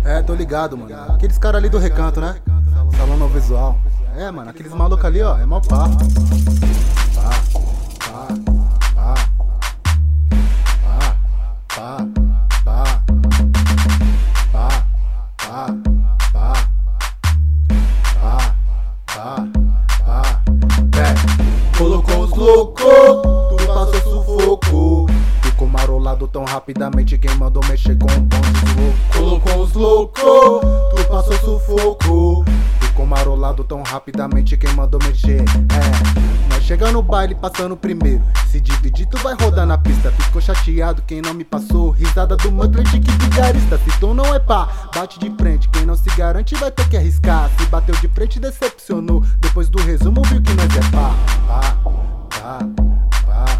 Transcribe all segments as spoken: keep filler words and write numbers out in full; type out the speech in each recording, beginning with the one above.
É, tô ligado, mano. Aqueles caras ali do recanto, né? Salão no visual. É, mano, aqueles malucos ali, ó, é mó pá. Pá, pá, pá. Pá, pá, pá. Pá, pá, pá. Pá, pá, pá. É, colocou os loucos, tu passou sufoco. Ficou marolado tão rapidamente, quem mandou mexer com o bonde do louco. Colocou os loucos, tu passou sufoco. Ficou marolado tão rapidamente, quem mandou mexer. É, nós chega no baile passando primeiro. Se dividir tu vai rodar na pista. Ficou chateado quem não me passou. Risada do mantro de que vigarista. Se tu não é pá, bate de frente. Quem não se garante vai ter que arriscar. Se bateu de frente decepcionou. Depois do resumo viu que nós é pá. Pá, pá, pá.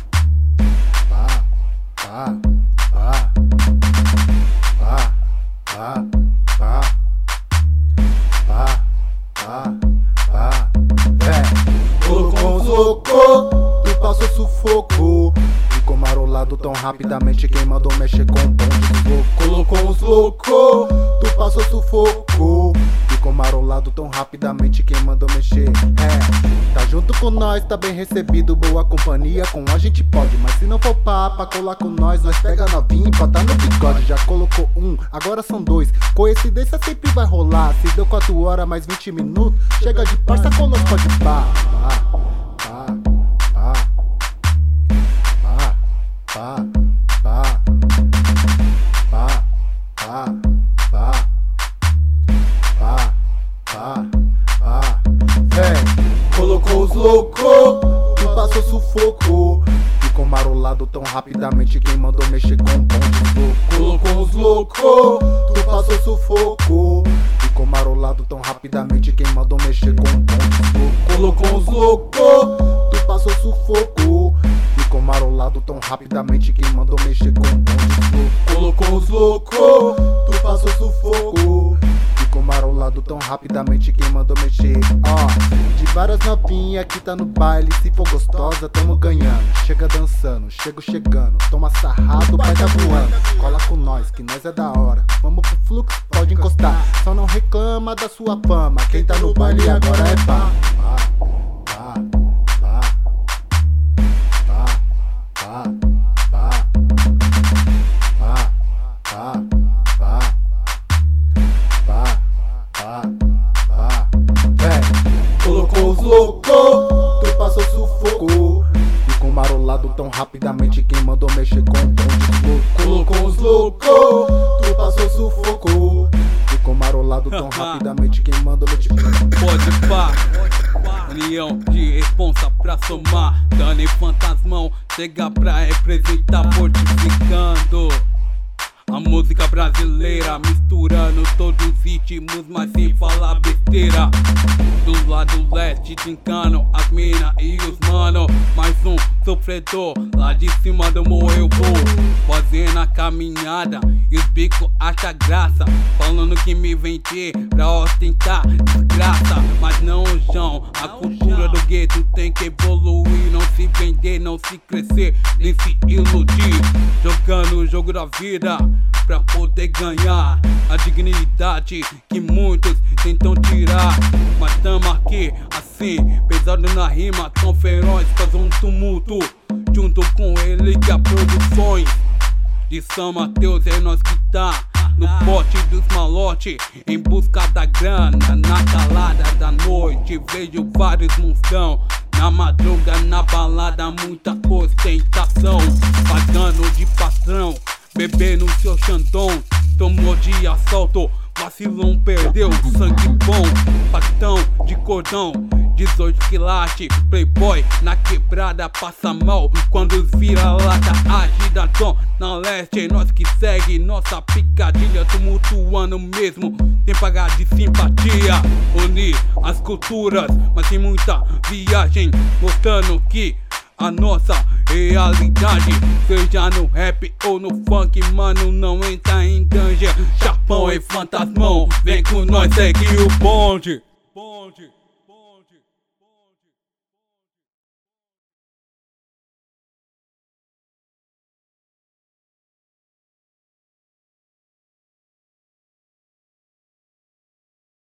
Pá, pá, pá, pá, pá, pá, pá, pá, é. Colocou uns loucos, tu passou sufoco. Ficou marolado tão rapidamente, quem mandou mexer com o bonde do louco. Colocou uns loucos, tu passou sufoco. Ficou marolado tão rapidamente, quem mandou mexer. É, tá junto com nós, tá bem recebido. Boa companhia, com a gente pode. Mas se não for pá, pra colar com nós, nós pega novinho pra tá no bigode. Já colocou um, agora são dois. Coincidência sempre vai rolar. Se deu quatro horas mais vinte minutos, chega de parça com nós, pode pá. Pá, pá, pá. Pá, pá, pá. Pá, pá, pá. Pá, pá, pá. É, colocou os loucos, tu passou sufoco. Ficou marolado tão rapidamente, quem mandou mexer com o bonde do louco. Colocou os loucos, tu passou sufoco. Ficou marolado tão rapidamente, quem mandou mexer com o bonde do louco. Colocou os loucos, tu passou sufoco. Ficou marolado tão rapidamente, quem mandou mexer com o bonde do louco. Colocou os loucos, tu passou sufoco. Ficou marolado tão rapidamente, quem mandou mexer. Ó, de várias novinhas que tá no baile. Se for gostosa, tamo ganhando. Chega dançando, chego chegando. Toma sarrado, vai tá voando. Cola com nós, que nós é da hora. Vamos pro fluxo, pode encostar. Só não reclama da sua fama. Quem tá no baile agora é pá. Pá, pá, pá. Pá, pá, pá. Pá, pá, pá. Pá, pá, pá. É, colocou os loucos, tu passou sufoco. Ficou marolado tão rapidamente, quem mandou mexer com o bonde do louco. Colocou os loucos, tu passou sufoco. Ficou marolado tão rapidamente, quem mandou mexer. Pode pá, união de responsa pra somar. Dani Fantasmão, chega pra representar, fortificando a música brasileira, misturando todos os ritmos, mas sem falar besteira. Do lado leste, trincando as mina e os mano. Mais um sofredor, lá de cima do morro eu vou fazendo a caminhada e os bicos acham graça, falando que me vendi pra ostentar desgraça. Mas não, João, a cultura do gueto tem que evoluir. Não se vender, não se crescer, nem se iludir. Jogando o jogo da vida pra poder ganhar a dignidade que muitos tentam tirar. Mas tamo aqui assim, pesado na rima, tão feroz, faz um tumulto junto com ele que a produções de São Mateus é nós que tá no pote dos malote, em busca da grana. Na calada da noite vejo vários monstrão. Na madruga, na balada, muita ostentação. Pagando de patrão, bebendo seu xandão. Tomou de assalto, vacilão, perdeu sangue bom. Pactão de cordão, dezoito quilates. Playboy na quebrada passa mal quando vira lata. Agitadão na leste, nós que segue nossa picadilha, tumultuando mesmo, sem pagar de simpatia. Unir as culturas, mas sem muita viagem, mostrando que a nossa realidade, seja no rap ou no funk, mano, não entra em danger. Chapão e Fantasmão, vem com nós, segue o bonde. Bonde.